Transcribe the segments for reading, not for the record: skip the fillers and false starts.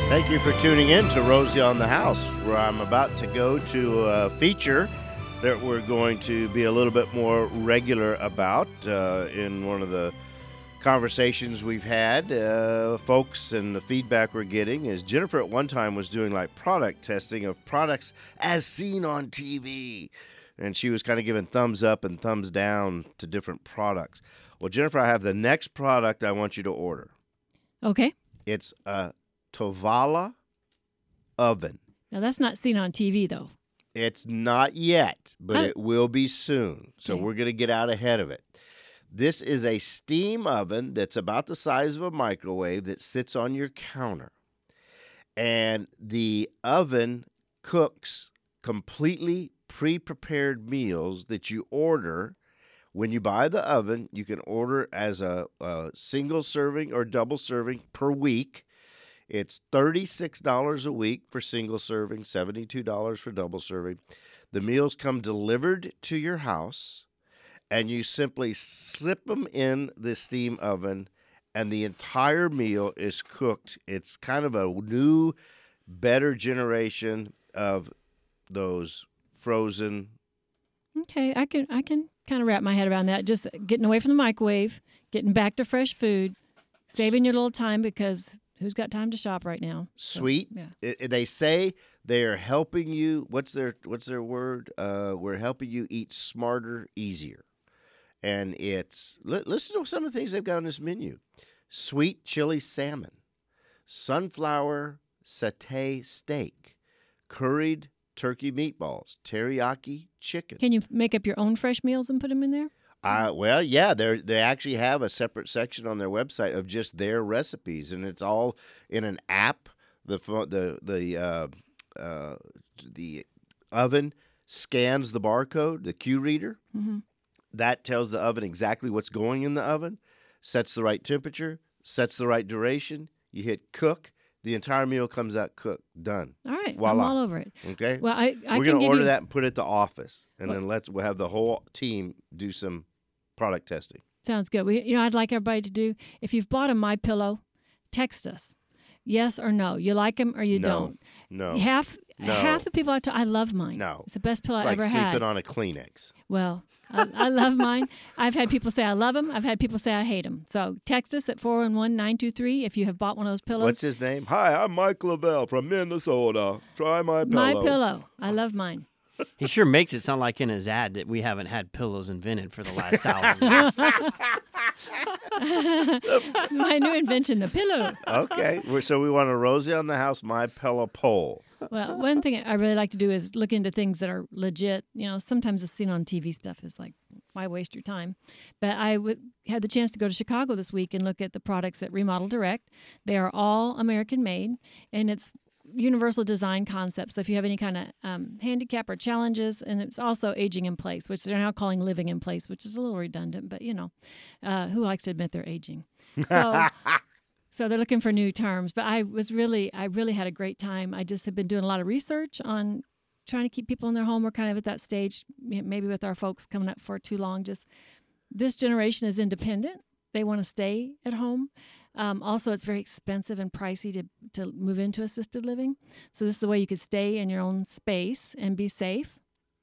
Thank you for tuning in to Rosie on the House, where I'm about to go to a feature that we're going to be a little bit more regular about in one of the conversations we've had. Folks and the feedback we're getting is Jennifer at one time was doing like product testing of products as seen on TV. And she was kind of giving thumbs up and thumbs down to different products. Well, Jennifer, I have the next product I want you to order. Okay. It's a Tovala oven. Now, that's not seen on TV, though. It's not yet, but it will be soon. So Okay. we're going to get out ahead of it. This is a steam oven that's about the size of a microwave that sits on your counter. And the oven cooks completely pre-prepared meals that you order. When you buy the oven, you can order as a single serving or double serving per week. It's $36 a week for single serving, $72 for double serving. The meals come delivered to your house, and you simply slip them in the steam oven, and the entire meal is cooked. It's kind of a new, better generation of those frozen. Okay, I can kind of wrap my head around that. Just getting away from the microwave, getting back to fresh food, saving your little time because who's got time to shop right now? Sweet. So, yeah. They say they are helping you. What's their word? We're helping you eat smarter, easier. And it's listen to some of the things they've got on this menu: sweet chili salmon, sunflower satay steak, curried turkey meatballs, teriyaki chicken. Can you make up your own fresh meals and put them in there? Well, yeah, they actually have a separate section on their website of just their recipes, and it's all in an app. The oven scans the barcode, the Q reader. Mm-hmm. That tells the oven exactly what's going in the oven, sets the right temperature, sets the right duration. You hit cook. The entire meal comes out cooked, done. All right, Voila. I'm all over it. Okay. Well, I We're can going to give order you, that and put it at the office, and Well- then we'll have the whole team do some product testing. Sounds good. I'd like everybody to do. If you've bought a MyPillow, text us, yes or no. You like them or you No. don't. No. Half the people I love mine. No. It's the best pillow It's I like ever sleeping had. on a Kleenex. Well, I love mine. I've had people say I love them. I've had people say I hate them. So text us at 411-923 if you have bought one of those pillows. What's his name? Hi, I'm Mike Lavelle from Minnesota. Try my pillow. My pillow. I love mine. He sure makes it sound like in his ad that we haven't had pillows invented for the last 1,000 years. My new invention, the pillow. Okay. So we want a Rosie on the House My Pillow poll. Well, one thing I really like to do is look into things that are legit. Sometimes the seen on TV stuff is like, why waste your time? But I had the chance to go to Chicago this week and look at the products at Remodel Direct. They are all American made, and it's universal design concept. So if you have any kind of handicap or challenges, and it's also aging in place, which they're now calling living in place, which is a little redundant, but who likes to admit they're aging? So they're looking for new terms. But I really had a great time. I just have been doing a lot of research on trying to keep people in their home. We're kind of at that stage, maybe with our folks coming up for too long. Just this generation is independent. They want to stay at home. Also, it's very expensive and pricey to move into assisted living. So this is the way you could stay in your own space and be safe.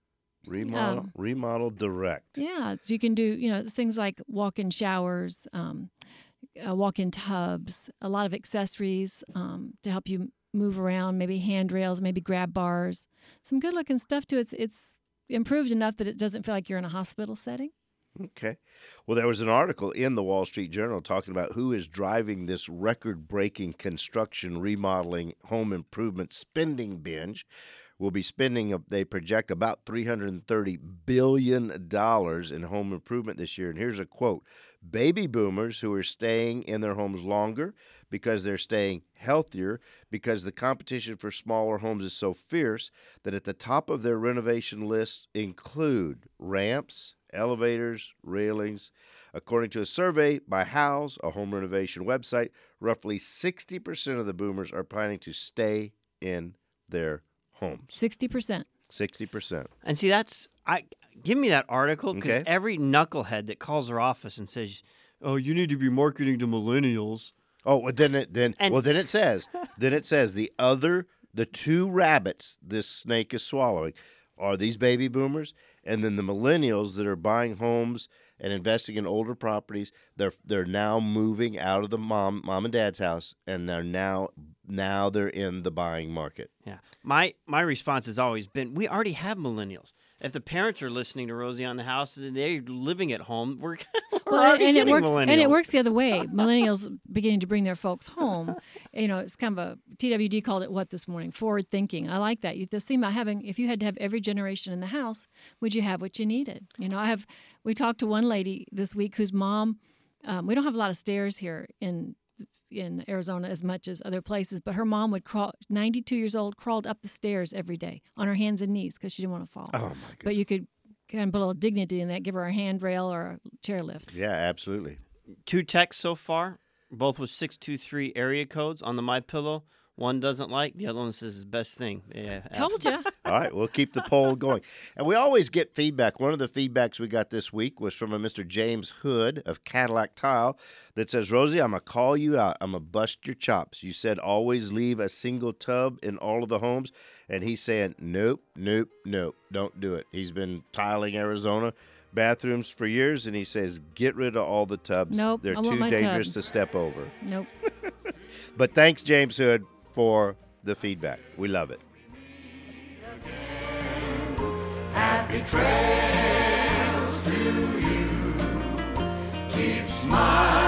Remodel Direct. Yeah, so you can do things like walk-in showers, walk-in tubs, a lot of accessories to help you move around, maybe handrails, maybe grab bars, some good-looking stuff too. It's improved enough that it doesn't feel like you're in a hospital setting. Okay. Well, there was an article in the Wall Street Journal talking about who is driving this record-breaking construction, remodeling, home improvement spending binge. We'll be spending, they project, about $330 billion in home improvement this year. And here's a quote: baby boomers who are staying in their homes longer because they're staying healthier, because the competition for smaller homes is so fierce that at the top of their renovation list include ramps, elevators, railings. According to a survey by Houzz, a home renovation website, roughly 60% of the boomers are planning to stay in their homes. 60%. 60%. And see, give me that article, because Okay. every knucklehead that calls our office and says, oh, you need to be marketing to millennials. Oh, well, then it says the two rabbits this snake is swallowing are these baby boomers, and then the millennials that are buying homes and investing in older properties. They're now moving out of the mom and dad's house, and they're now they're in the buying market. Yeah. My response has always been, we already have millennials. If the parents are listening to Rosie on the House, they're living at home. We're already and getting it works, millennials. and it works the other way. Millennials beginning to bring their folks home. It's kind of a TWD called it what this morning? Forward thinking. I like that. The theme about having, if you had to have every generation in the house, would you have what you needed? We talked to one lady this week whose mom. We don't have a lot of stairs here in Arizona as much as other places, but her mom would crawl, 92 years old, crawled up the stairs every day on her hands and knees because she didn't want to fall. Oh, my God. But you could kind of put a little dignity in that, give her a handrail or a chair lift. Yeah, absolutely. 2 texts so far, both with 623 area codes on the MyPillow. One doesn't like, the other one says it's the best thing. Yeah, Told you. All right, we'll keep the poll going. And we always get feedback. One of the feedbacks we got this week was from a Mr. James Hood of Cadillac Tile that says, Rosie, I'm going to call you out. I'm going to bust your chops. You said always leave a single tub in all of the homes. And he's saying, nope, don't do it. He's been tiling Arizona bathrooms for years, and he says, get rid of all the tubs. Nope, They're I want too my dangerous tub. to step over. Nope. But thanks, James Hood, for the feedback. We love it. Happy trails to you. Keep smiling.